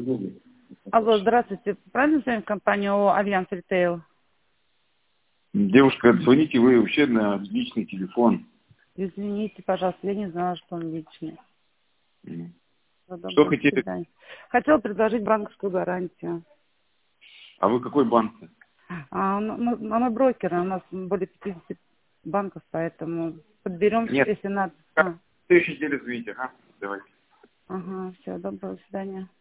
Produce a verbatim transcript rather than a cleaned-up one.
Алло, здравствуйте. Правильно звоним в компанию ООО «Альянс Ритейл»? Девушка, звоните вы вообще на личный телефон. Извините, пожалуйста, я не знала, что он личный. Mm. Доброго Что хотели? свидания. Хотела предложить банковскую гарантию. А вы какой банк? А, ну, мы, а мы брокеры, у нас более пятидесяти банков, поэтому подберем, Нет. если надо. Как? А, В следующей неделе звоните, ага. Давайте. ага, все, доброго свидания.